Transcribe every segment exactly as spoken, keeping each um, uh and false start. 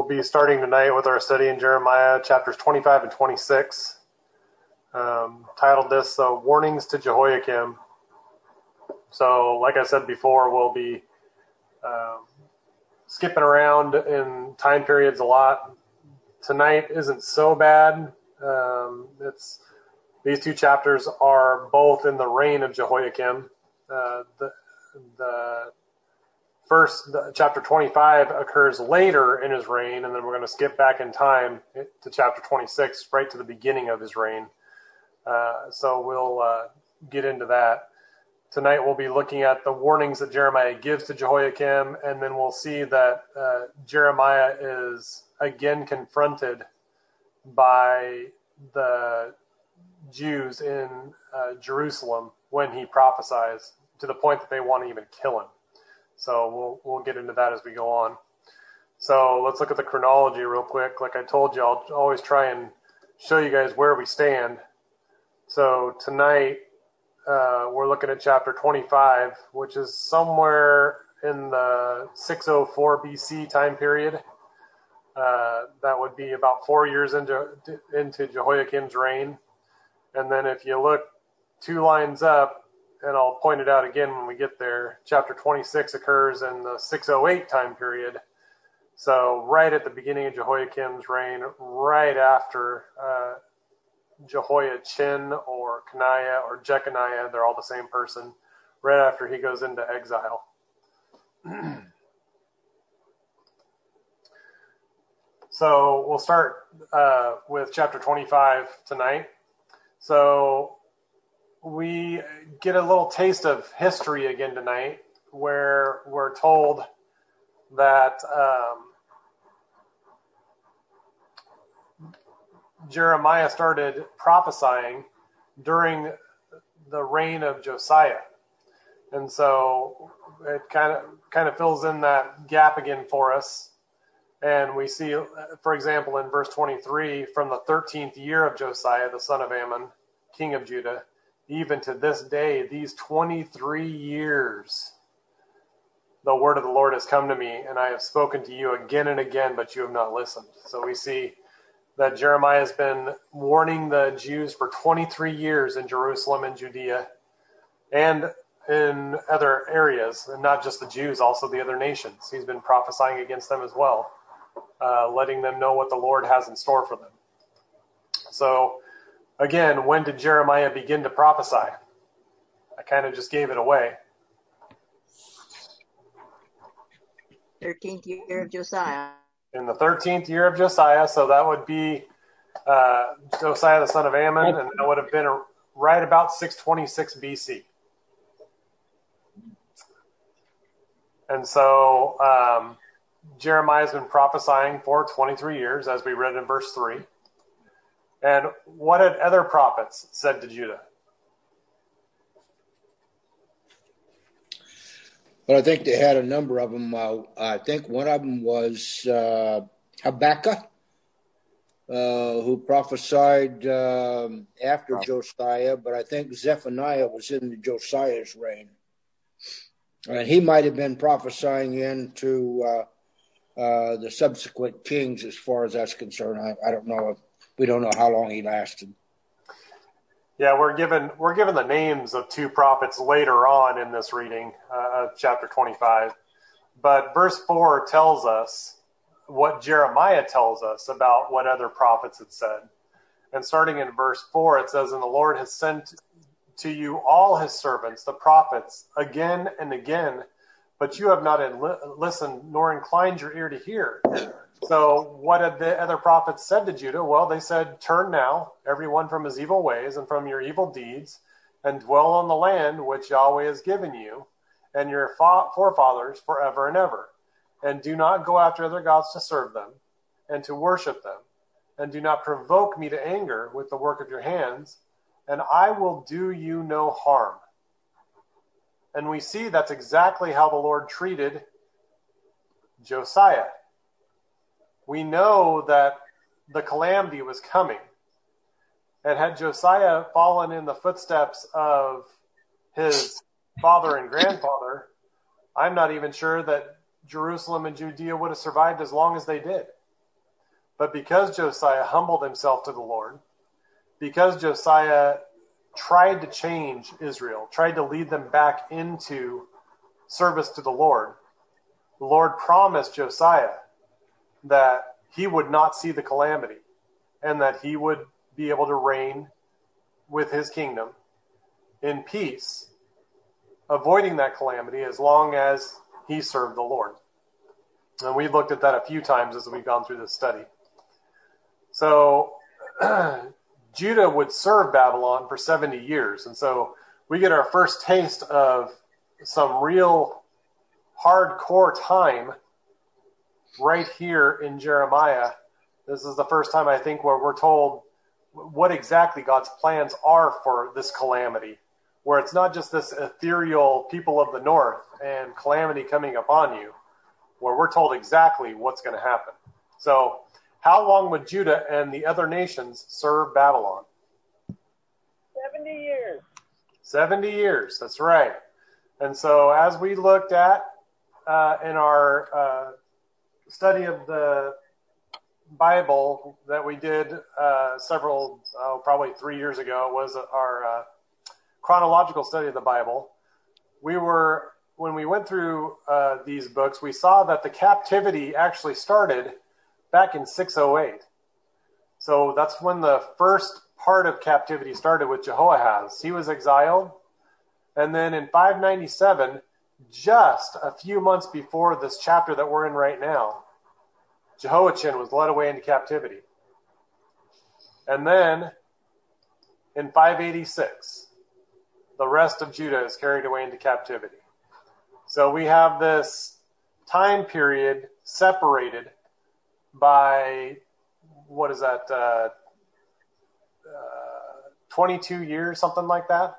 we'll be starting tonight with our study in Jeremiah chapters twenty-five and twenty-six. Um, titled this uh, Warnings to Jehoiakim. So, like I said before, we'll be um, skipping around in time periods a lot. Tonight isn't so bad. Um, it's these two chapters are both in the reign of Jehoiakim. Uh, the the first, the, chapter twenty-five occurs later in his reign, and then we're going to skip back in time to chapter twenty-six, right to the beginning of his reign. Uh, so we'll uh, get into that. Tonight we'll be looking at the warnings that Jeremiah gives to Jehoiakim, and then we'll see that uh, Jeremiah is again confronted by the Jews in uh, Jerusalem when he prophesies, to the point that they want to even kill him. So we'll we'll get into that as we go on. So let's look at the chronology real quick. Like I told you, I'll always try and show you guys where we stand. So tonight, uh, we're looking at chapter twenty-five, which is somewhere in the six oh four B C time period. Uh, that would be about four years into into Jehoiakim's reign. And then if you look two lines up, and I'll point it out again when we get there, chapter twenty-six occurs in the six oh eight time period. So right at the beginning of Jehoiakim's reign, right after uh, Jehoiachin or Coniah or Jeconiah, they're all the same person, right after he goes into exile. So we'll start uh, with chapter twenty-five tonight. So we get a little taste of history again tonight, where we're told that um, Jeremiah started prophesying during the reign of Josiah. And so it kind of kind of fills in that gap again for us. And we see, for example, in verse twenty-three, from the thirteenth year of Josiah, the son of Ammon, king of Judah, even to this day, these twenty-three years, the word of the Lord has come to me, and I have spoken to you again and again, but you have not listened. So we see that Jeremiah has been warning the Jews for twenty-three years in Jerusalem and Judea and in other areas, and not just the Jews, also the other nations. He's been prophesying against them as well, uh, letting them know what the Lord has in store for them. So again, when did Jeremiah begin to prophesy? I kind of just gave it away. thirteenth year of Josiah. In the thirteenth year of Josiah, so that would be uh, Josiah the son of Ammon, and that would have been right about six twenty-six B C. And so um, Jeremiah's been prophesying for twenty-three years, as we read in verse three. And what had other prophets said to Judah? Well, I think they had a number of them. Uh, I think one of them was uh, Habakkuk, uh, who prophesied um, after Josiah, but I think Zephaniah was in Josiah's reign. And he might have been prophesying into uh, uh, the subsequent kings as far as that's concerned. I, I don't know if We don't know how long he lasted. Yeah, we're given we're given the names of two prophets later on in this reading, uh, chapter twenty-five. But verse four tells us what Jeremiah tells us about what other prophets had said. And starting in verse four, it says, "And the Lord has sent to you all his servants, the prophets, again and again, but you have not enli- listened nor inclined your ear to hear." So what had the other prophets said to Judah? Well, they said, "Turn now, everyone from his evil ways and from your evil deeds, and dwell on the land which Yahweh has given you and your forefathers forever and ever. And do not go after other gods to serve them and to worship them. And do not provoke me to anger with the work of your hands, and I will do you no harm." And we see that's exactly how the Lord treated Josiah. We know that the calamity was coming. And had Josiah fallen in the footsteps of his father and grandfather, I'm not even sure that Jerusalem and Judea would have survived as long as they did. But because Josiah humbled himself to the Lord, because Josiah tried to change Israel, tried to lead them back into service to the Lord, the Lord promised Josiah that he would not see the calamity and that he would be able to reign with his kingdom in peace, avoiding that calamity as long as he served the Lord. And we've looked at that a few times as we've gone through this study. So Judah would serve Babylon for seventy years. And so we get our first taste of some real hardcore time right here in Jeremiah. This is the first time, I think, where we're told what exactly God's plans are for this calamity, where it's not just this ethereal people of the north and calamity coming upon you, where we're told exactly what's going to happen. So how long would Judah and the other nations serve Babylon? seventy years. seventy years, that's right. And so as we looked at uh, in our uh, study of the Bible that we did uh, several, oh, probably three years ago, was our uh, chronological study of the Bible. We were, when we went through uh, these books, we saw that the captivity actually started back in six oh eight. So that's when the first part of captivity started with Jehoahaz. He was exiled. And then in five ninety-seven, just a few months before this chapter that we're in right now, Jehoiachin was led away into captivity. And then in five eighty-six, the rest of Judah is carried away into captivity. So we have this time period separated by, what is that, uh, uh, twenty-two years, something like that.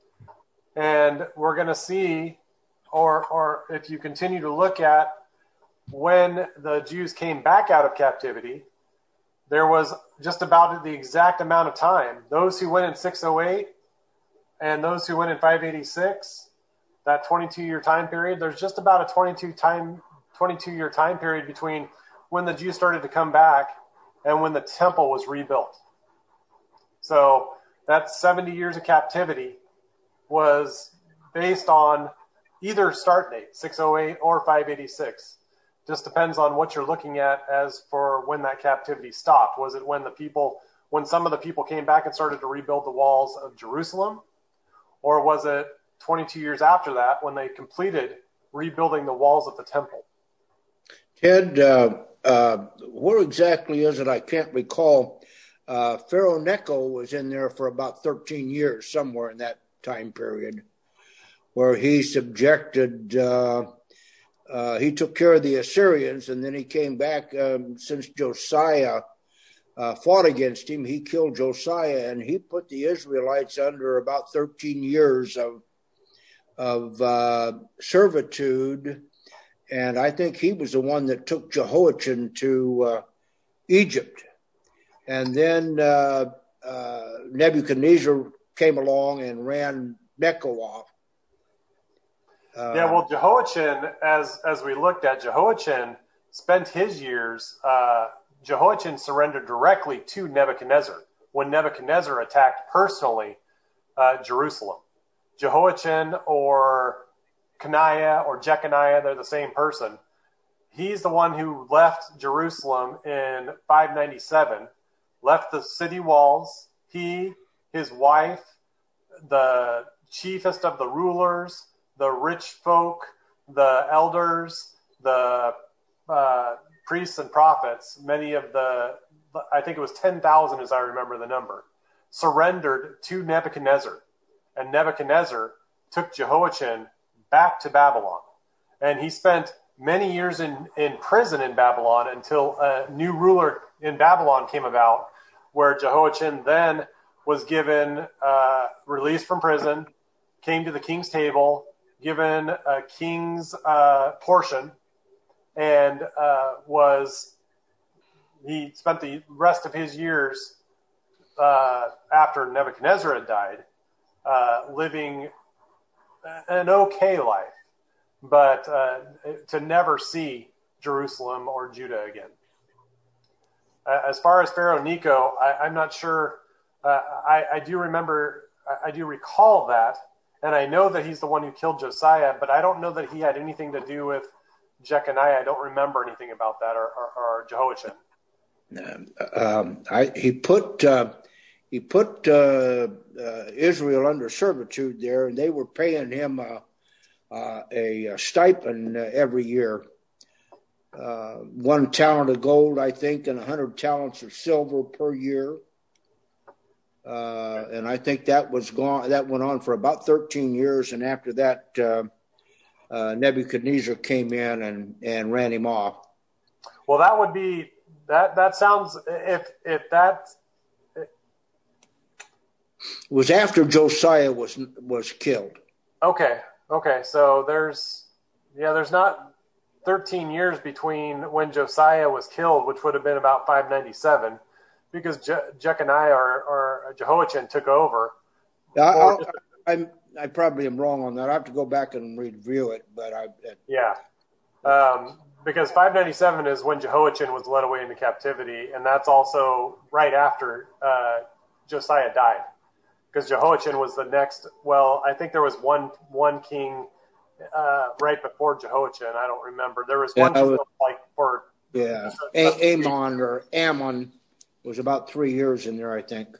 And we're going to see, or or if you continue to look at when the Jews came back out of captivity, there was just about the exact amount of time. Those who went in six oh eight and those who went in five eighty-six, that twenty-two year time period, there's just about a twenty-two time, twenty-two year time period between when the Jews started to come back and when the temple was rebuilt. So that seventy years of captivity was based on either start date, six oh eight or five eighty-six. Just depends on what you're looking at as for when that captivity stopped. Was it when the people, when some of the people came back and started to rebuild the walls of Jerusalem? Or was it twenty-two years after that when they completed rebuilding the walls of the temple? Ted, uh, uh, where exactly is it? I can't recall. Uh, Pharaoh Necho was in there for about thirteen years, somewhere in that time period, where he subjected, uh, uh, he took care of the Assyrians, and then he came back um, since Josiah uh, fought against him. He killed Josiah, and he put the Israelites under about thirteen years of of uh, servitude. And I think he was the one that took Jehoiachin to uh, Egypt. And then uh, uh, Nebuchadnezzar came along and ran Necho off. Uh, yeah, well, Jehoiachin, as as we looked at, Jehoiachin spent his years, uh, Jehoiachin surrendered directly to Nebuchadnezzar when Nebuchadnezzar attacked personally uh, Jerusalem. Jehoiachin or Coniah or Jeconiah, they're the same person. He's the one who left Jerusalem in five ninety-seven, left the city walls. He, his wife, the chiefest of the rulers, the rich folk, the elders, the uh, priests and prophets, many of the, I think it was ten thousand as I remember the number, surrendered to Nebuchadnezzar. And Nebuchadnezzar took Jehoiachin back to Babylon. And he spent many years in, in prison in Babylon until a new ruler in Babylon came about, where Jehoiachin then was given, uh, released from prison, came to the king's table, given a king's uh, portion, and uh, was, he spent the rest of his years uh, after Nebuchadnezzar had died, uh, living an okay life, but uh, to never see Jerusalem or Judah again. Uh, as far as Pharaoh Necho, I, I'm not sure. Uh, I, I do remember, I, I do recall that, and I know that he's the one who killed Josiah, but I don't know that he had anything to do with Jeconiah. I don't remember anything about that, or, or, or Jehoiachin. Um, I, he put uh, he put uh, uh, Israel under servitude there, and they were paying him uh, uh, a, a stipend uh, every year. Uh, one talent of gold, I think, and a hundred talents of silver per year. Uh, and I think that was gone. That went on for about thirteen years, and after that, uh, uh, Nebuchadnezzar came in and, and ran him off. Well, that would be that. That sounds if if that it was after Josiah was was killed. Okay, okay. So there's yeah, there's not thirteen years between when Josiah was killed, which would have been about five ninety-seven, because Je- Jeconiah or, or Jehoiachin took over. I, I, I probably am wrong on that. I have to go back and review it, but I. It, yeah, um, because five ninety-seven is when Jehoiachin was led away into captivity, and that's also right after uh, Josiah died, because Jehoiachin was the next. Well, I think there was one one king. Uh, right before Jehoiachin, I don't remember. There was one yeah, was, like for yeah, a- Amon or Ammon was about three years in there, I think.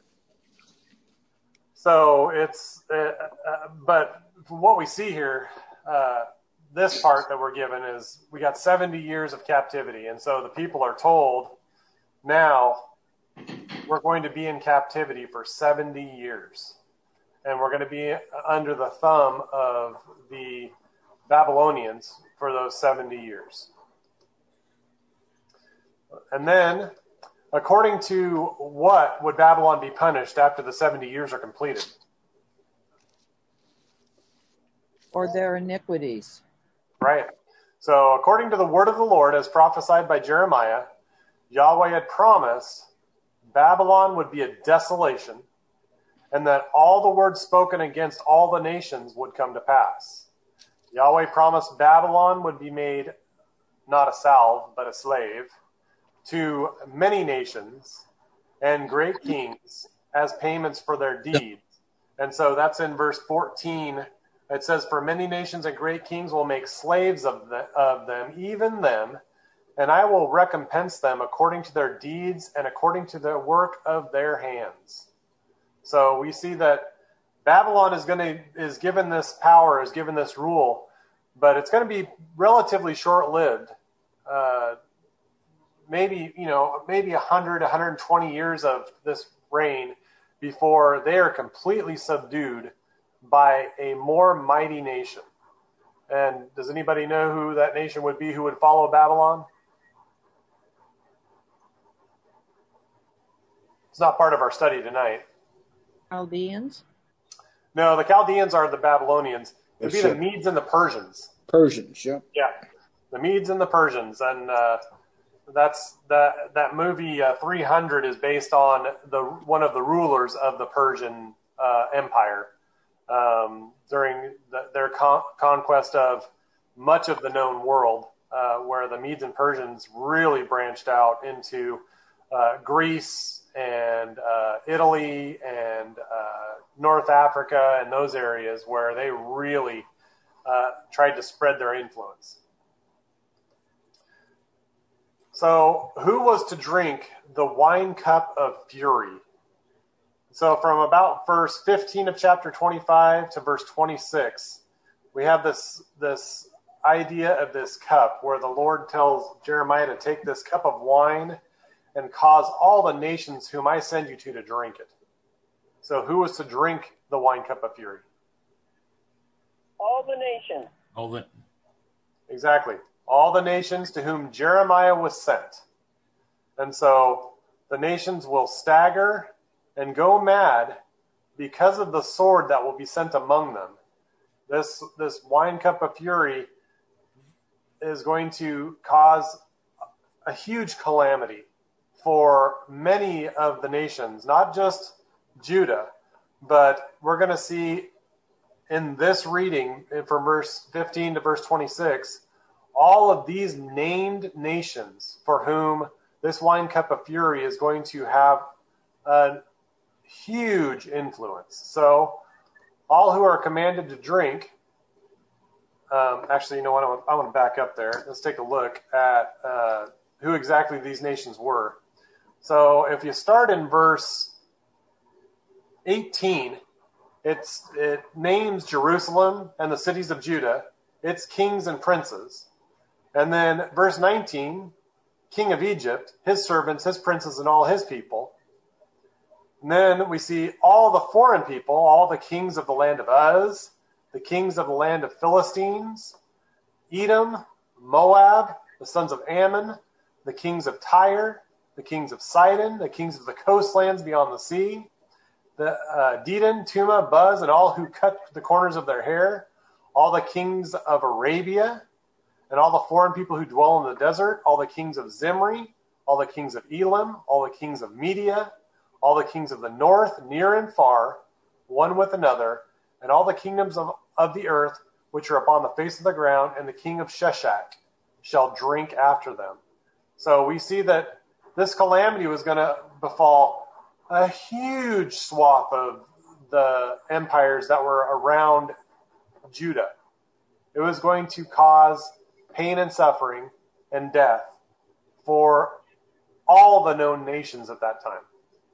So it's, uh, uh, but from what we see here, uh, this part that we're given is we got seventy years of captivity, and so the people are told now we're going to be in captivity for seventy years, and we're going to be under the thumb of the Babylonians for those seventy years. And then, according to what would Babylon be punished after the seventy years are completed? For their iniquities. Right. So, according to the word of the Lord, as prophesied by Jeremiah, Yahweh had promised Babylon would be a desolation, and that all the words spoken against all the nations would come to pass. Yahweh promised Babylon would be made not a salve, but a slave to many nations and great kings as payments for their deeds. And so that's in verse fourteen. It says, for many nations and great kings will make slaves of, the, of them, even them, and I will recompense them according to their deeds and according to the work of their hands. So we see that Babylon is going to is given this power, is given this rule, but it's going to be relatively short-lived. Uh, maybe you know, maybe one hundred, one hundred twenty years of this reign before they are completely subdued by a more mighty nation. And does anybody know who that nation would be who would follow Babylon? It's not part of our study tonight. Chaldeans? No, the Chaldeans are the Babylonians. It would be That's the it. Medes and the Persians. Persians, yeah. Yeah, the Medes and the Persians. And uh, that's that that movie uh, three hundred is based on the one of the rulers of the Persian uh, Empire um, during the, their con- conquest of much of the known world, uh, where the Medes and Persians really branched out into uh, Greece and uh, Italy and uh, North Africa and those areas where they really uh, tried to spread their influence. So who was to drink the wine cup of fury? So from about verse fifteen of chapter twenty-five to verse twenty-six, we have this, this idea of this cup where the Lord tells Jeremiah to take this cup of wine and cause all the nations whom I send you to to drink it. So who was to drink the wine cup of fury? All the nations. All the Exactly. All the nations to whom Jeremiah was sent. And so the nations will stagger and go mad because of the sword that will be sent among them. This, this wine cup of fury is going to cause a huge calamity for many of the nations, not just Judah, but we're going to see in this reading from verse fifteen to verse twenty-six, all of these named nations for whom this wine cup of fury is going to have a huge influence. So all who are commanded to drink, um, actually, you know what, I want to back up there. Let's take a look at uh, who exactly these nations were. So if you start in verse eighteen, it's, it names Jerusalem and the cities of Judah, its kings and princes. And then verse nineteen, king of Egypt, his servants, his princes, and all his people. And then we see all the foreign people, all the kings of the land of Uz, the kings of the land of Philistines, Edom, Moab, the sons of Ammon, the kings of Tyre, the kings of Sidon, the kings of the coastlands beyond the sea, the uh, Dedan, Tuma, Buz, and all who cut the corners of their hair, all the kings of Arabia, and all the foreign people who dwell in the desert, all the kings of Zimri, all the kings of Elam, all the kings of Media, all the kings of the north, near and far, one with another, and all the kingdoms of, of the earth which are upon the face of the ground, and the king of Sheshach shall drink after them. So we see that this calamity was going to befall a huge swath of the empires that were around Judah. It was going to cause pain and suffering and death for all the known nations at that time.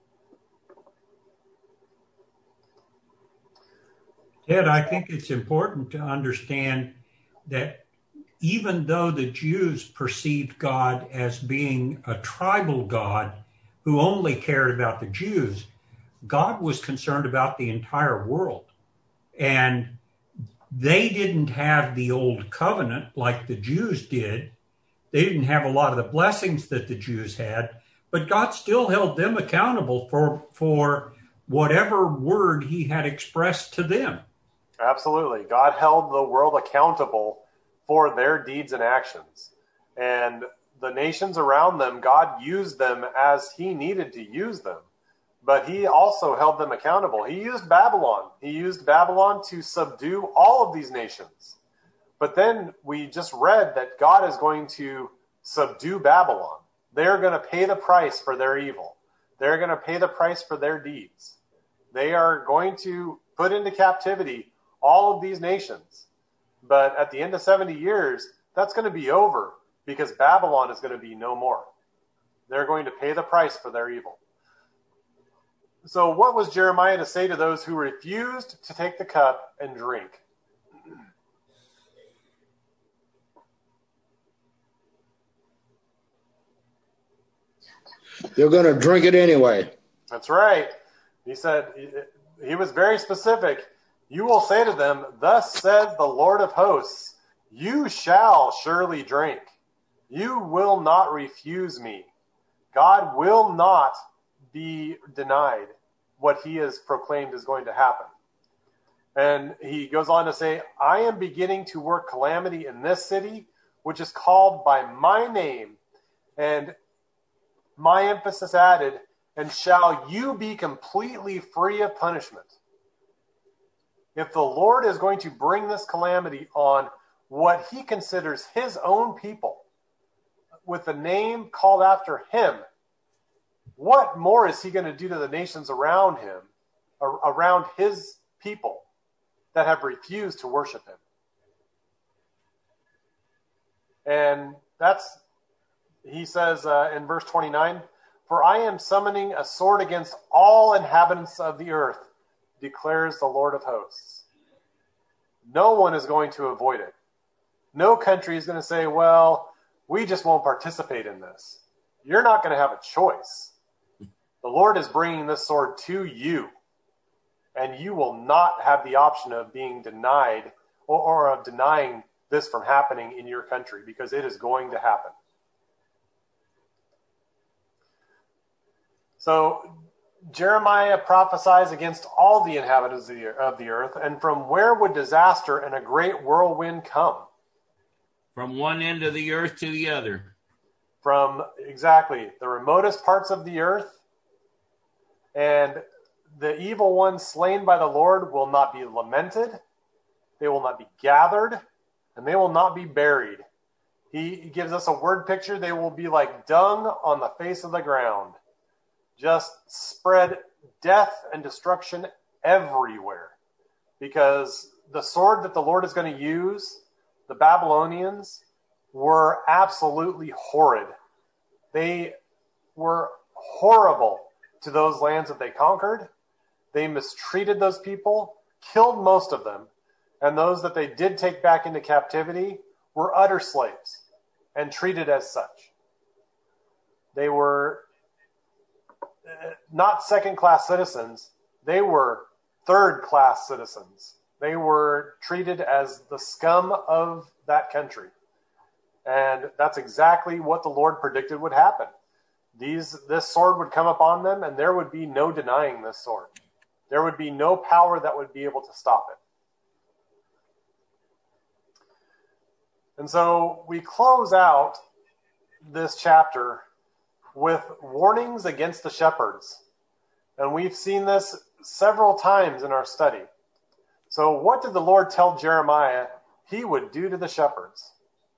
Ted, I think it's important to understand that even though the Jews perceived God as being a tribal God who only cared about the Jews, God was concerned about the entire world. And they didn't have the old covenant like the Jews did. They didn't have a lot of the blessings that the Jews had, but God still held them accountable for, for whatever word he had expressed to them. Absolutely. God held the world accountable for their deeds and actions. And the nations around them, God used them as he needed to use them. But he also held them accountable. He used Babylon. He used Babylon to subdue all of these nations. But then we just read that God is going to subdue Babylon. They're going to pay the price for their evil. They're going to pay the price for their deeds. They are going to put into captivity all of these nations. But at the end of seventy years, that's going to be over because Babylon is going to be no more. They're going to pay the price for their evil. So what was Jeremiah to say to those who refused to take the cup and drink? They're going to drink it anyway. That's right. He said, he was very specific. You will say to them, thus says the Lord of hosts, you shall surely drink. You will not refuse me. God will not be denied what he has proclaimed is going to happen. And he goes on to say, I am beginning to work calamity in this city, which is called by my name, and my emphasis added, and shall you be completely free of punishment. If the Lord is going to bring this calamity on what he considers his own people, with the name called after him, what more is he going to do to the nations around him, around his people that have refused to worship him? And that's, he says uh, in verse twenty-nine, for I am summoning a sword against all inhabitants of the earth, declares the Lord of hosts. No one is going to avoid it. No country is going to say, well, we just won't participate in this. You're not going to have a choice. The Lord is bringing this sword to you, and you will not have the option of being denied or, or of denying this from happening in your country, because it is going to happen. So Jeremiah prophesies against all the inhabitants of the earth, and from where would disaster and a great whirlwind come? From one end of the earth to the other. From, exactly, the remotest parts of the earth. And the evil ones slain by the Lord will not be lamented, they will not be gathered, and they will not be buried. He gives us a word picture. They will be like dung on the face of the ground. Just spread death and destruction everywhere. Because the sword that the Lord is going to use, the Babylonians, were absolutely horrid. They were horrible to those lands that they conquered. They mistreated those people, killed most of them, and those that they did take back into captivity were utter slaves and treated as such. They were not second-class citizens. They were third-class citizens. They were treated as the scum of that country. And that's exactly what the Lord predicted would happen. These, this sword would come upon them, and there would be no denying this sword. There would be no power that would be able to stop it. And so we close out this chapter with warnings against the shepherds. And we've seen this several times in our study. So what did the Lord tell Jeremiah he would do to the shepherds?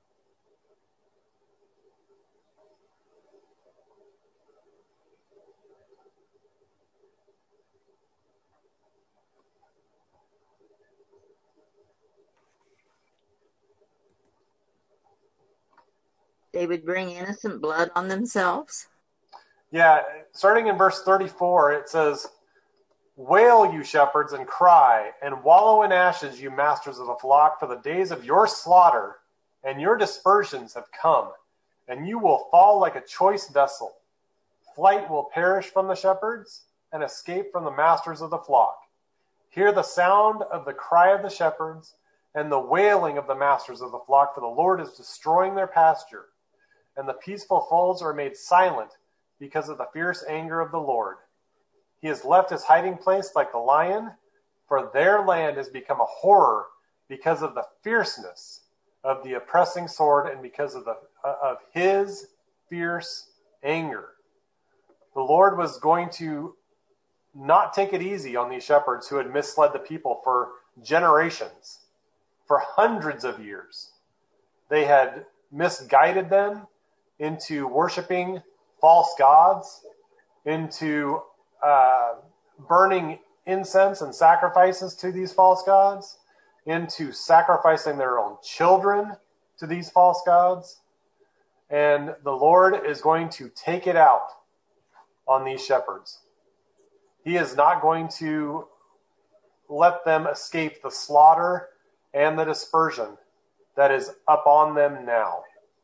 They would bring innocent blood on themselves? Yeah, starting in verse thirty-four, it says, "Wail, you shepherds, and cry, and wallow in ashes, you masters of the flock, for the days of your slaughter and your dispersions have come, and you will fall like a choice vessel. Flight will perish from the shepherds, and escape from the masters of the flock. Hear the sound of the cry of the shepherds, and the wailing of the masters of the flock, for the Lord is destroying their pasture, and the peaceful folds are made silent because of the fierce anger of the Lord. He has left his hiding place like the lion, for their land has become a horror because of the fierceness of the oppressing sword and because of the uh, of his fierce anger." The Lord was going to not take it easy on these shepherds who had misled the people for generations, for hundreds of years. They had misguided them into worshiping false gods, into uh, burning incense and sacrifices to these false gods, into sacrificing their own children to these false gods. And the Lord is going to take it out on these shepherds. He is not going to let them escape the slaughter and the dispersion that is upon them now.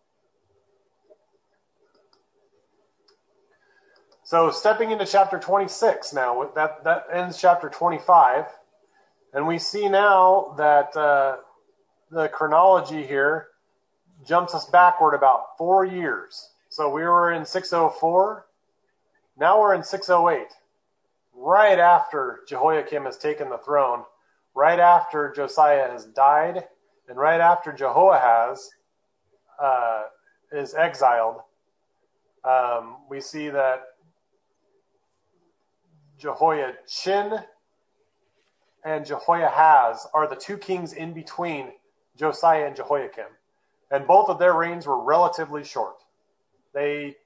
So stepping into chapter twenty-six now, that, that ends chapter twenty-five. And we see now that uh, the chronology here jumps us backward about four years. So we were in six oh four. Now we're in six oh eight. Right after Jehoiakim has taken the throne, right after Josiah has died, and right after Jehoahaz uh, is exiled, um, we see that Jehoiachin and Jehoiahaz are the two kings in between Josiah and Jehoiakim. And both of their reigns were relatively short. They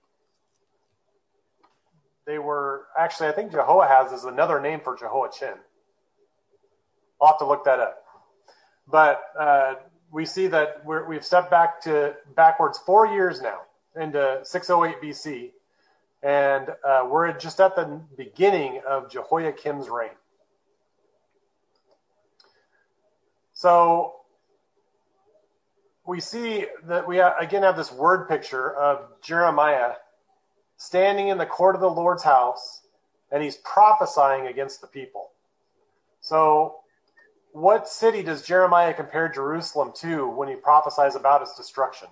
they were, actually, I think Jehoahaz is another name for Jehoiachin. I'll have to look that up. But uh, we see that we're, we've stepped back to backwards four years now into six oh eight B C. And uh, we're just at the beginning of Jehoiakim's reign. So we see that we again have this word picture of Jeremiah standing in the court of the Lord's house, and he's prophesying against the people. So what city does Jeremiah compare Jerusalem to when he prophesies about its destruction?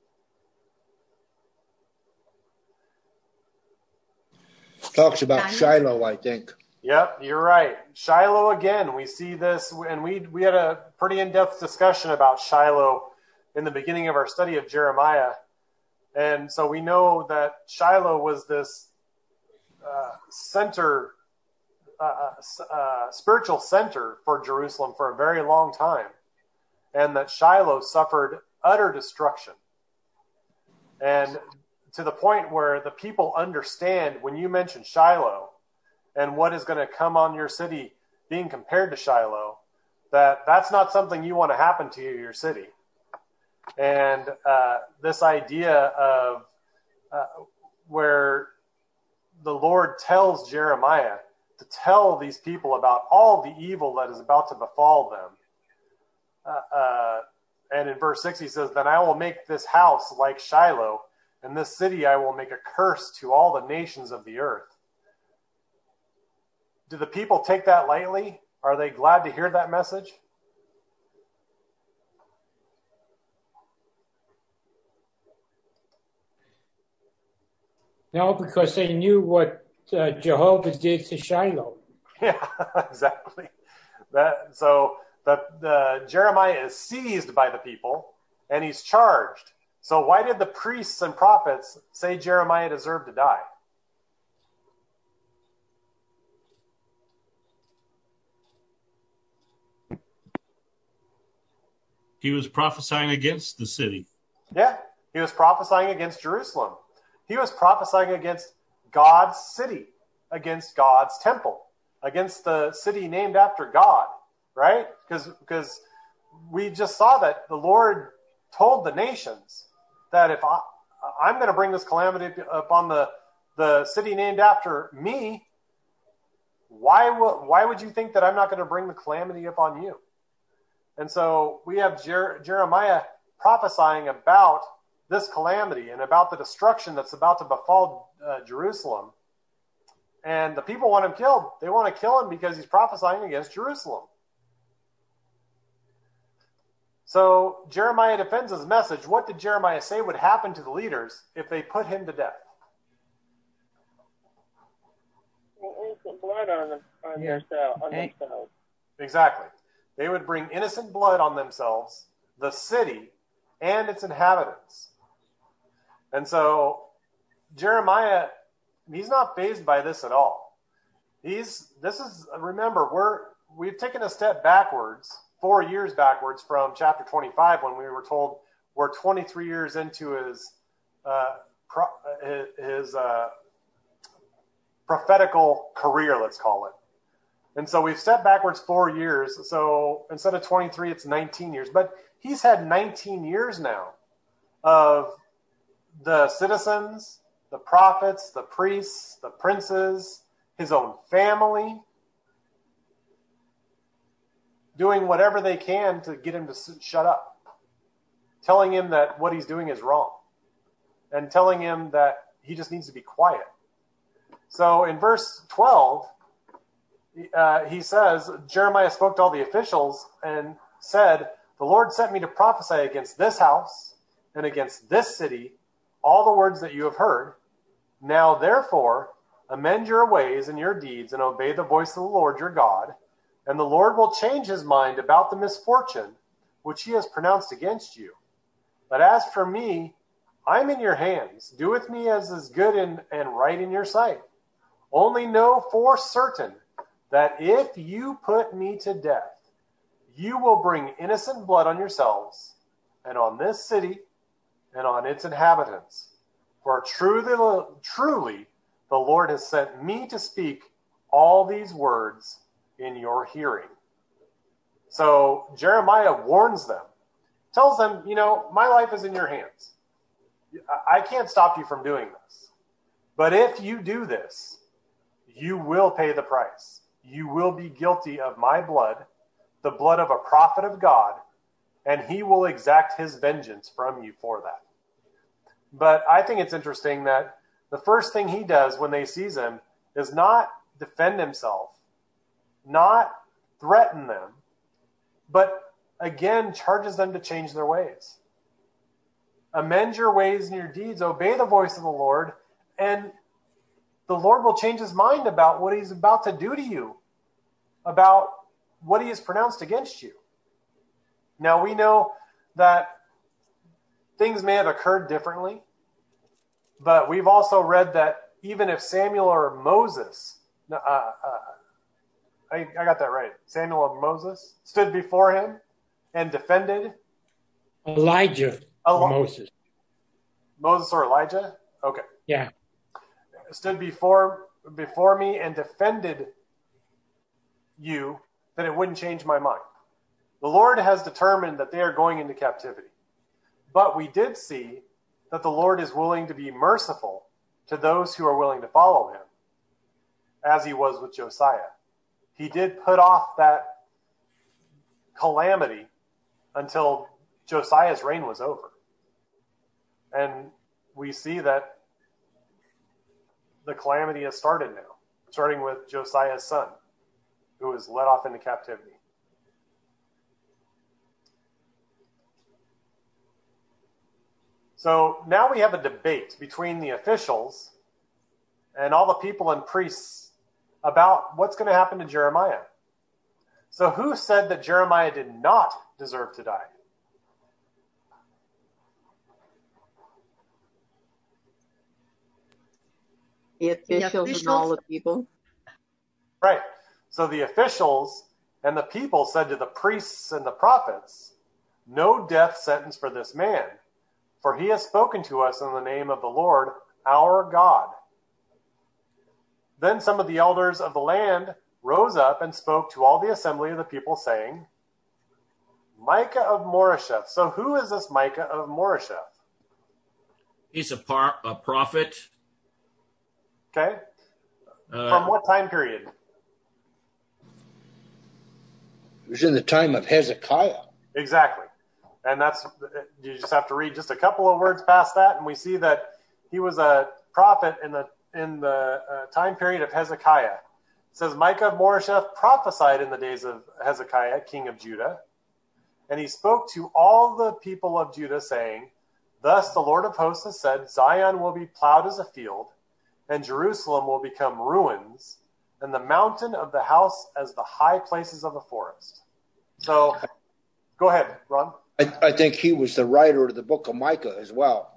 Talks about Shiloh, I think. Yep, you're right. Shiloh again. We see this, and we we had a pretty in-depth discussion about Shiloh in the beginning of our study of Jeremiah. And so we know that Shiloh was this uh, center, uh, uh, spiritual center for Jerusalem for a very long time. And that Shiloh suffered utter destruction. And to the point where the people understand when you mention Shiloh and what is going to come on your city being compared to Shiloh, that that's not something you want to happen to your city. And uh, this idea of uh, where the Lord tells Jeremiah to tell these people about all the evil that is about to befall them. Uh, uh, and in verse six, he says, then I will make this house like Shiloh, and this city I will make a curse to all the nations of the earth. Do the people take that lightly? Are they glad to hear that message? No, because they knew what uh, Jehovah did to Shiloh. Yeah, exactly. That so the, the Jeremiah is seized by the people and he's charged. So why did the priests and prophets say Jeremiah deserved to die? He was prophesying against the city. Yeah, he was prophesying against Jerusalem. He was prophesying against God's city, against God's temple, against the city named after God, right? Because because we just saw that the Lord told the nations that if I, I'm going to bring this calamity upon the, the city named after me, why, will, why would you think that I'm not going to bring the calamity upon you? And so we have Jer- Jeremiah prophesying about this calamity and about the destruction that's about to befall uh, Jerusalem. And the people want him killed. They want to kill him because he's prophesying against Jerusalem. So Jeremiah defends his message. What did Jeremiah say would happen to the leaders if they put him to death? Innocent blood on them, on Yeah. themselves. On Hey. themselves. Exactly. They would bring innocent blood on themselves, the city, and its inhabitants. And so Jeremiah, he's not fazed by this at all. He's this is remember, we're we've taken a step backwards, four years backwards from chapter twenty-five when we were told we're twenty-three years into his uh, pro, his uh, prophetical career, let's call it. And so we've stepped backwards four years. So instead of twenty-three, it's nineteen years. But he's had nineteen years now of the citizens, the prophets, the priests, the princes, his own family, doing whatever they can to get him to shut up, telling him that what he's doing is wrong, and telling him that he just needs to be quiet. So in verse twelve, uh, he says, Jeremiah spoke to all the officials and said, the Lord sent me to prophesy against this house and against this city all the words that you have heard. Now, therefore, amend your ways and your deeds and obey the voice of the Lord your God, and the Lord will change his mind about the misfortune which he has pronounced against you. But as for me, I'm in your hands. Do with me as is good and, and right in your sight. Only know for certain that if you put me to death, you will bring innocent blood on yourselves and on this city and on its inhabitants. For truly, truly the Lord has sent me to speak all these words in your hearing. So Jeremiah warns them, tells them, you know, my life is in your hands. I can't stop you from doing this. But if you do this, you will pay the price. You will be guilty of my blood, the blood of a prophet of God, and he will exact his vengeance from you for that. But I think it's interesting that the first thing he does when they seize him is not defend himself, not threaten them, but again charges them to change their ways. Amend your ways and your deeds, obey the voice of the Lord, and the Lord will change his mind about what he's about to do to you, about what he has pronounced against you. Now, we know that things may have occurred differently, but we've also read that even if Samuel or Moses, uh, uh, I, I got that right, Samuel or Moses stood before him and defended Elijah or Eli- Moses. Moses or Elijah? Okay. Yeah. Stood before before me and defended you, that it wouldn't change my mind. The Lord has determined that they are going into captivity. But we did see that the Lord is willing to be merciful to those who are willing to follow him, as he was with Josiah. He did put off that calamity until Josiah's reign was over. And we see that the calamity has started now, starting with Josiah's son, who was led off into captivity. So now we have a debate between the officials and all the people and priests about what's going to happen to Jeremiah. So who said that Jeremiah did not deserve to die? The officials, The officials. and all the people. Right. So the officials and the people said to the priests and the prophets, "No death sentence for this man, for he has spoken to us in the name of the Lord, our God." Then some of the elders of the land rose up and spoke to all the assembly of the people, saying, "Micah of Moresheth." So who is this Micah of Moresheth? He's a, par- a prophet. Okay. Uh, From what time period? It was in the time of Hezekiah. Exactly. And that's, you just have to read just a couple of words past that, and we see that he was a prophet in the in the uh, time period of Hezekiah. It says, Micah of Moresheth prophesied in the days of Hezekiah, king of Judah, and he spoke to all the people of Judah, saying, "Thus the Lord of hosts has said, Zion will be plowed as a field, and Jerusalem will become ruins, and the mountain of the house as the high places of the forest." So, go ahead, Ron. I, I think he was the writer of the book of Micah as well.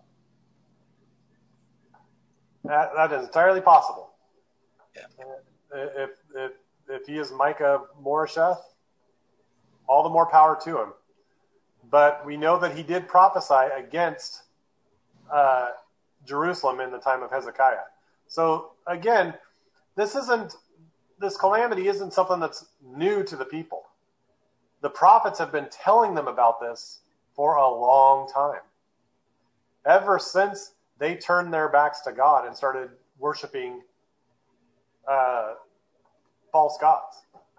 That, that is entirely possible. Yeah. Uh, if, if, if he is Micah of Moresheth, all the more power to him. But we know that he did prophesy against uh, Jerusalem in the time of Hezekiah. So again, this isn't this calamity isn't something that's new to the people. The prophets have been telling them about this for a long time. Ever since they turned their backs to God and started worshiping uh, false gods.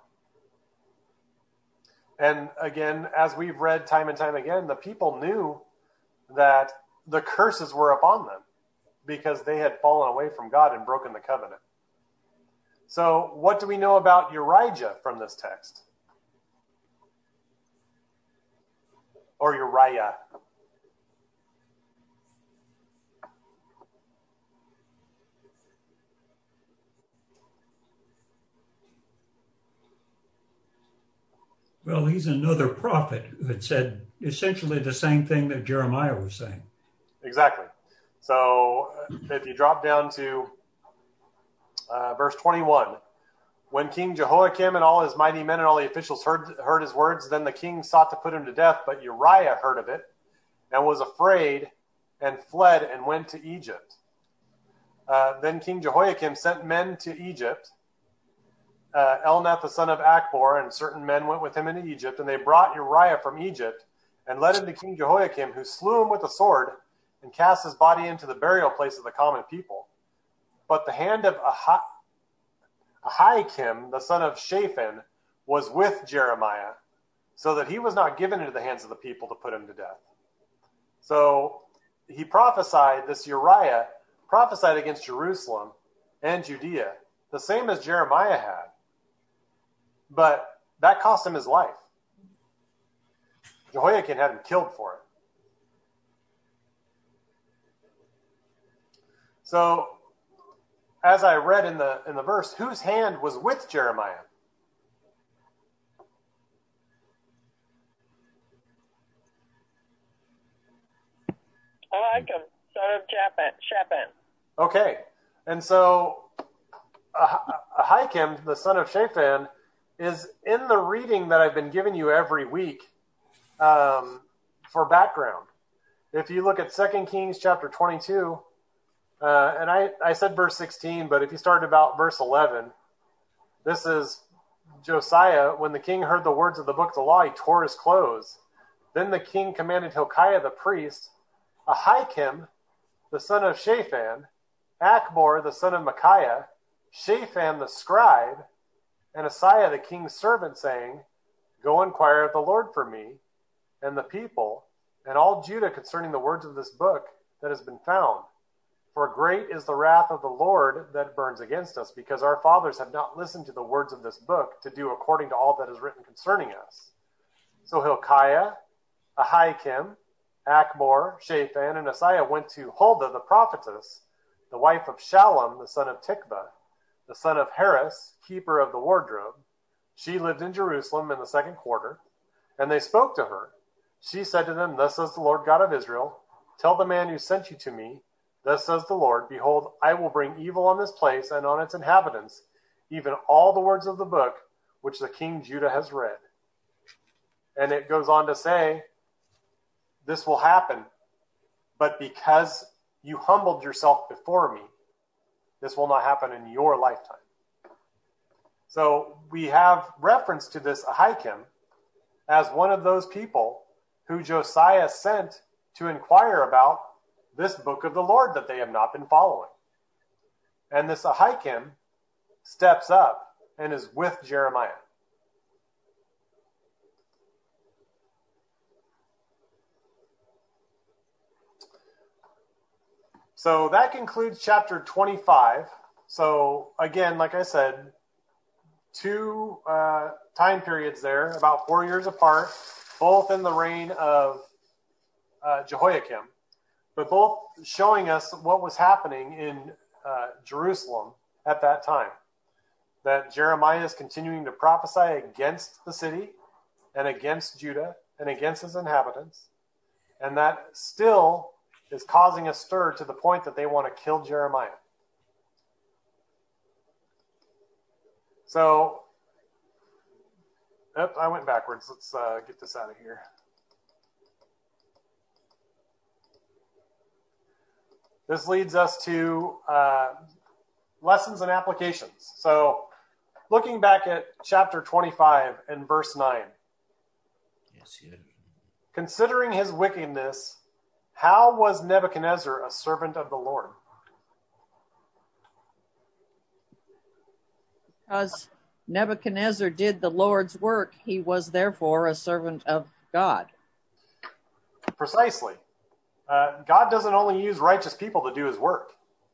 And again, as we've read time and time again, the people knew that the curses were upon them because they had fallen away from God and broken the covenant. So what do we know about Uriah from this text? Or Uriah? Well, he's another prophet who had said essentially the same thing that Jeremiah was saying. Exactly. So if you drop down to uh, verse twenty-one, when King Jehoiakim and all his mighty men and all the officials heard, heard his words, then the king sought to put him to death, but Uriah heard of it and was afraid and fled and went to Egypt. Uh, then King Jehoiakim sent men to Egypt. Uh, Elnath, the son of Akbor, and certain men went with him into Egypt, and they brought Uriah from Egypt and led him to King Jehoiakim, who slew him with a sword and cast his body into the burial place of the common people. But the hand of Aha- Ahikam, the son of Shaphan, was with Jeremiah, so that he was not given into the hands of the people to put him to death. So he prophesied, this Uriah prophesied against Jerusalem and Judea, the same as Jeremiah had. But that cost him his life. Jehoiakim had him killed for it. So, as I read in the in the verse, whose hand was with Jeremiah? Ahikam, son of Shaphan. Shaphan. Okay, and so Ah- Ahikam, the son of Shaphan, is in the reading that I've been giving you every week um, for background. if you look at Second Kings chapter twenty-two, uh, and I, I said verse sixteen, but if you start about verse eleven, this is Josiah. When the king heard the words of the book of the law, he tore his clothes. Then the king commanded Hilkiah the priest, Ahikam, the son of Shaphan, Achbor, the son of Micaiah, Shaphan the scribe, and Asaiah the king's servant, saying, Go inquire of the Lord for me, and the people, and all Judah concerning the words of this book that has been found. For great is the wrath of the Lord that burns against us, because our fathers have not listened to the words of this book to do according to all that is written concerning us. So Hilkiah, Ahikam, Achbor, Shaphan, and Asaiah went to Huldah the prophetess, the wife of Shallum, the son of Tikvah, the son of Harris, keeper of the wardrobe. She lived in Jerusalem in the second quarter, and they spoke to her. She said to them, Thus says the Lord God of Israel, Tell the man who sent you to me, Thus says the Lord, Behold, I will bring evil on this place and on its inhabitants, even all the words of the book which the king Judah has read. And it goes on to say, this will happen, but because you humbled yourself before me, this will not happen in your lifetime. So we have reference to this Ahikam as one of those people who Josiah sent to inquire about this book of the Lord that they have not been following. And this Ahikam steps up and is with Jeremiah. So that concludes chapter twenty-five. So again, like I said, two uh, time periods there, about four years apart, both in the reign of uh, Jehoiakim, but both showing us what was happening in uh, Jerusalem at that time. That Jeremiah is continuing to prophesy against the city and against Judah and against his inhabitants, and that still is causing a stir to the point that they want to kill Jeremiah. So, oh, I went backwards. Let's uh, get this out of here. This leads us to uh, lessons and applications. So, looking back at chapter twenty-five and verse nine. Yes, yes. Considering his wickedness, how was Nebuchadnezzar a servant of the Lord? Because Nebuchadnezzar did the Lord's work, he was therefore a servant of God. Precisely. Uh, God doesn't only use righteous people to do his work.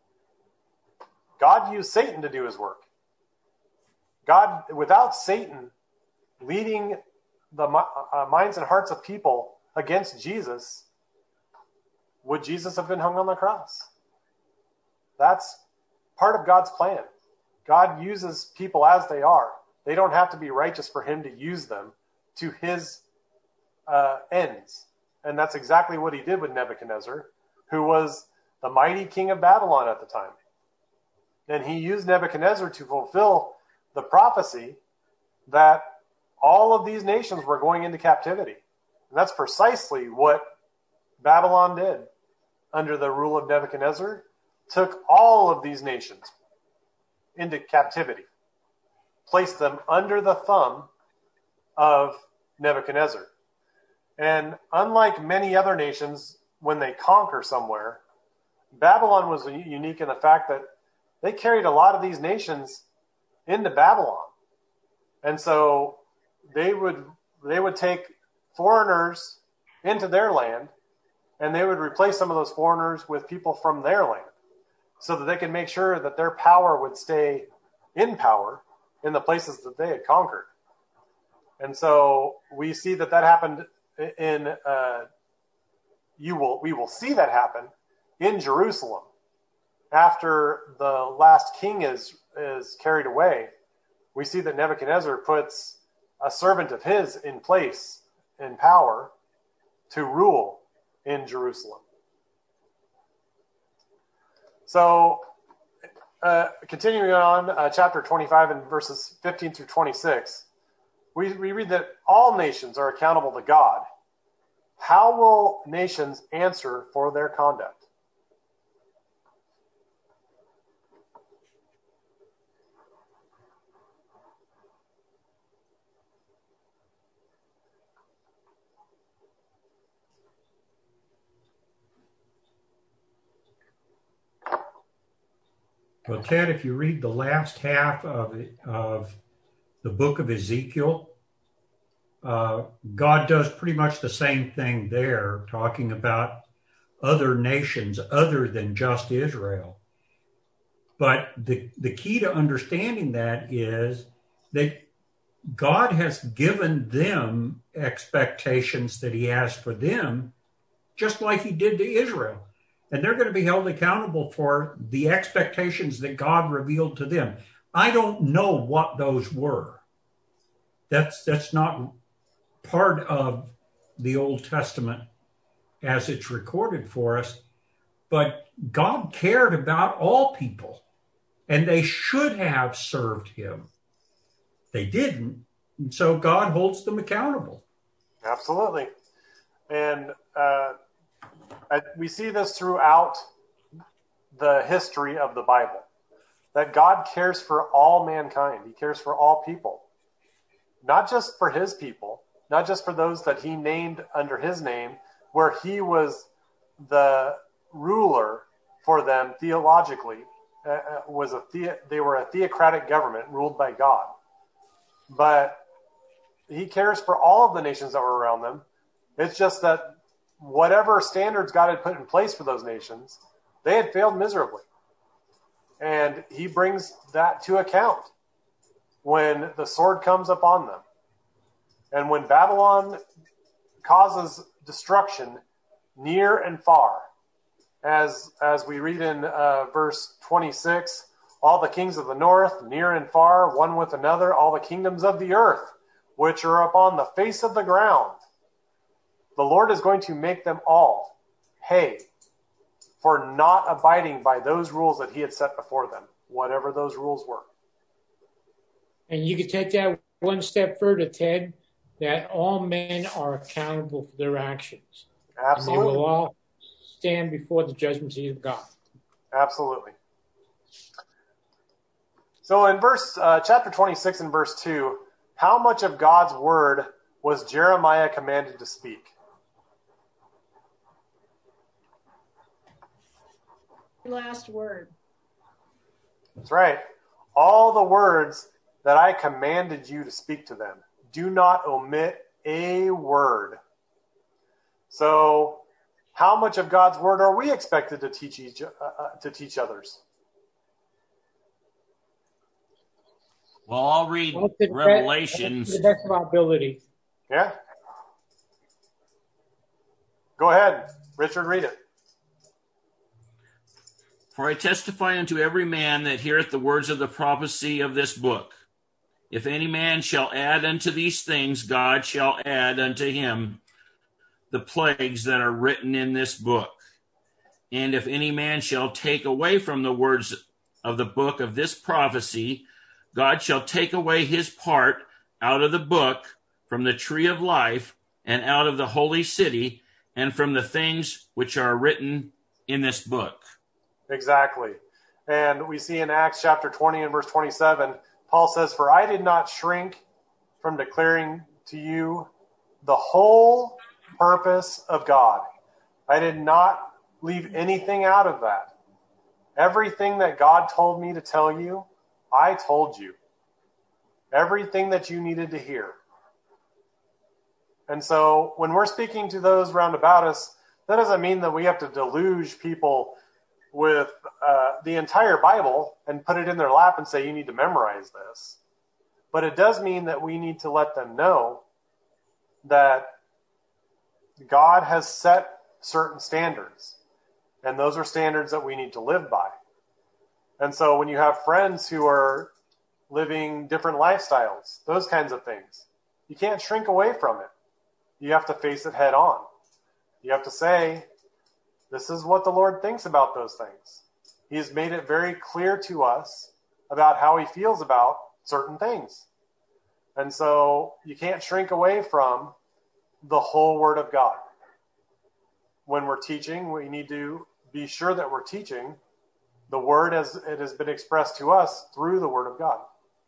God used Satan to do his work. God, without Satan leading the uh, minds and hearts of people against Jesus, would Jesus have been hung on the cross? That's part of God's plan. God uses people as they are. They don't have to be righteous for him to use them to his uh, ends. And that's exactly what he did with Nebuchadnezzar, who was the mighty king of Babylon at the time. And he used Nebuchadnezzar to fulfill the prophecy that all of these nations were going into captivity. And that's precisely what Babylon did under the rule of Nebuchadnezzar, took all of these nations into captivity, placed them under the thumb of Nebuchadnezzar. And unlike many other nations, when they conquer somewhere, Babylon was unique in the fact that they carried a lot of these nations into Babylon. And so they would they would take foreigners into their land, and they would replace some of those foreigners with people from their land so that they could make sure that their power would stay in power in the places that they had conquered. And so we see that that happened in, uh, you will, we will see that happen in Jerusalem. After the last king is, is carried away, we see that Nebuchadnezzar puts a servant of his in place, in power, to rule in Jerusalem. So, uh, continuing on, uh, chapter twenty-five and verses fifteen through twenty-six, we, we read that all nations are accountable to God how will nations answer for their conduct? Well, Ted, if you read the last half of of the book of Ezekiel, uh, God does pretty much the same thing there, talking about other nations other than just Israel. But the, the key to understanding that is that God has given them expectations that he has for them, just like he did to Israel. And they're going to be held accountable for the expectations that God revealed to them. I don't know what those were. That's that's not part of the Old Testament as it's recorded for us. But God cared about all people, and they should have served him. They didn't, and so God holds them accountable. Absolutely. And uh I, we see this throughout the history of the Bible, that God cares for all mankind. He cares for all people, not just for his people, not just for those that he named under his name, where he was the ruler for them theologically, uh, was a the, they were a theocratic government ruled by God. But he cares for all of the nations that were around them. It's just that whatever standards God had put in place for those nations, they had failed miserably. And he brings that to account when the sword comes upon them. And when Babylon causes destruction near and far, as as we read in uh, verse twenty-six, all the kings of the north, near and far, one with another, all the kingdoms of the earth, which are upon the face of the ground, the Lord is going to make them all pay for not abiding by those rules that he had set before them, whatever those rules were. And you could take that one step further, Ted, that all men are accountable for their actions. Absolutely. And they will all stand before the judgment seat of God. Absolutely. So in verse uh, chapter twenty-six and verse two, how much of God's word was Jeremiah commanded to speak? Last word. That's right. All the words that I commanded you to speak to them. Do not omit a word. So, how much of God's word are we expected to teach each uh, to teach others? Well, I'll read Well, to the Revelations. best, to the best of our ability. Yeah. Go ahead, Richard. Read it. For I testify unto every man that heareth the words of the prophecy of this book. If any man shall add unto these things, God shall add unto him the plagues that are written in this book. And if any man shall take away from the words of the book of this prophecy, God shall take away his part out of the book, from the tree of life, and out of the holy city, and from the things which are written in this book. Exactly. And we see in Acts chapter twenty and verse twenty-seven, Paul says, for I did not shrink from declaring to you the whole purpose of God. I did not leave anything out of that. Everything that God told me to tell you, I told you. Everything that you needed to hear. And so when we're speaking to those round about us, that doesn't mean that we have to deluge people with uh, the entire Bible and put it in their lap and say, you need to memorize this. But it does mean that we need to let them know that God has set certain standards, and those are standards that we need to live by. And so when you have friends who are living different lifestyles, those kinds of things, you can't shrink away from it. You have to face it head on. You have to say, this is what the Lord thinks about those things. He has made it very clear to us about how he feels about certain things. And so you can't shrink away from the whole Word of God. when we're teaching, we need to be sure that we're teaching the word as it has been expressed to us through the word of God.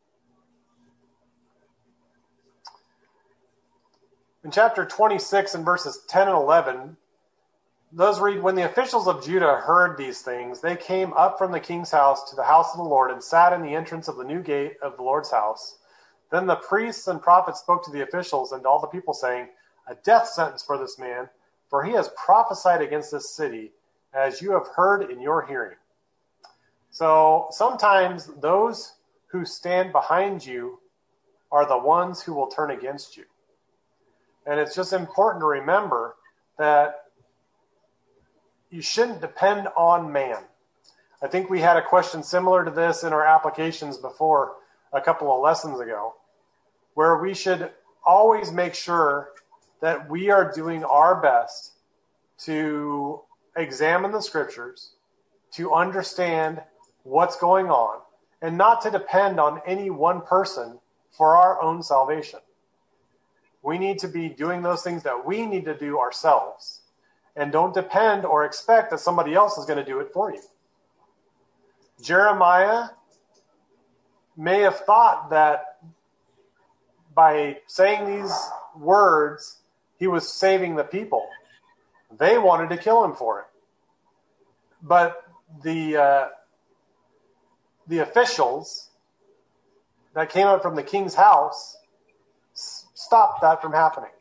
In chapter twenty-six and verses ten and eleven, those read, when the officials of Judah heard these things, they came up from the king's house to the house of the Lord and sat in the entrance of the new gate of the Lord's house. Then the priests and prophets spoke to the officials and to all the people, saying, a death sentence for this man, for he has prophesied against this city, as you have heard in your hearing. So sometimes those who stand behind you are the ones who will turn against you. And it's just important to remember that you shouldn't depend on man. I think we had a question similar to this in our applications before a couple of lessons ago, where we should always make sure that we are doing our best to examine the scriptures, to understand what's going on, and not to depend on any one person for our own salvation. We need to be doing those things that we need to do ourselves, and don't depend or expect that somebody else is going to do it for you. Jeremiah may have thought that by saying these words, he was saving the people. They wanted to kill him for it. But the uh, the officials that came up from the king's house s- stopped that from happening.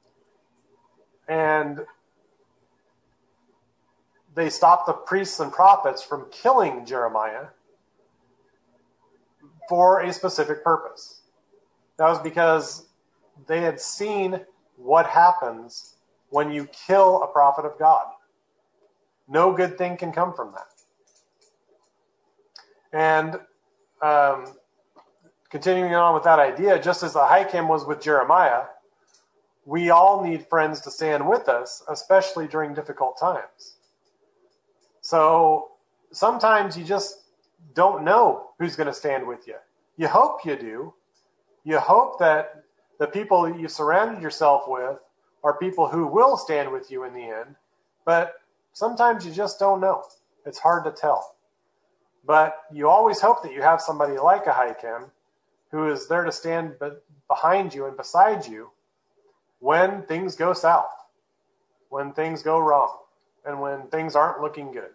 And they stopped the priests and prophets from killing Jeremiah for a specific purpose. That was because they had seen what happens when you kill a prophet of God. No good thing can come from that. And um, continuing on with that idea, just as Ahikam was with Jeremiah, we all need friends to stand with us, especially during difficult times. So sometimes you just don't know who's going to stand with you. You hope you do. You hope that the people that you've surrounded yourself with are people who will stand with you in the end. But sometimes you just don't know. It's hard to tell. But you always hope that you have somebody like Ahikam who is there to stand behind you and beside you when things go south, when things go wrong, and when things aren't looking good.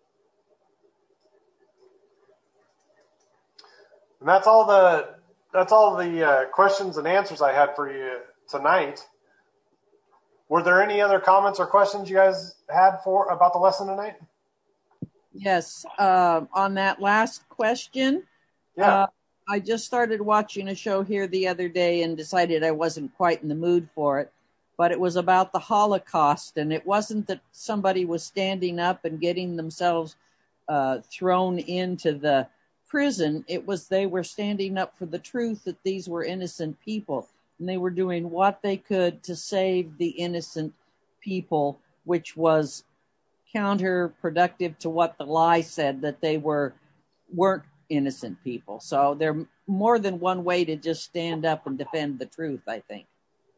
And that's all the that's all the uh, questions and answers I had for you tonight. Were there any other comments or questions you guys had for about the lesson tonight? Yes. Uh, on that last question, yeah. uh, I just started watching a show here the other day and decided I wasn't quite in the mood for it. But it was about the Holocaust, and it wasn't that somebody was standing up and getting themselves uh, thrown into the prison. It was they were standing up for the truth that these were innocent people, and they were doing what they could to save the innocent people, which was counterproductive to what the lie said, that they were weren't innocent people. So there's more than one way to just stand up and defend the truth, I think.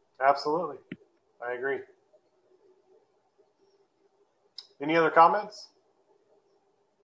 Absolutely. I agree. Any other comments?